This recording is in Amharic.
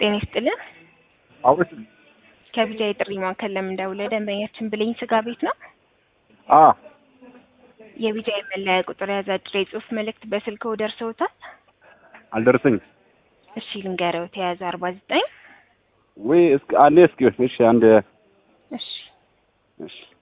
ጤና ይስጥልን። አውርስ ከቢጃይ ጥሪ ማዕከል ለምን ደውለ ደንበኛችን ብለኝ ስጋ ቤት ነው። የቢጃይ መለያ ቁጥር ያዘ አጭር የጽሁፍ መልእክት በስልክዎ ደርሰውታል? አልደረሰኝ። እሺ ልንገረው ተያዘ 49 ወይ እስኪ አንዴ እስኪ እሺ አንድ እሺ እሺ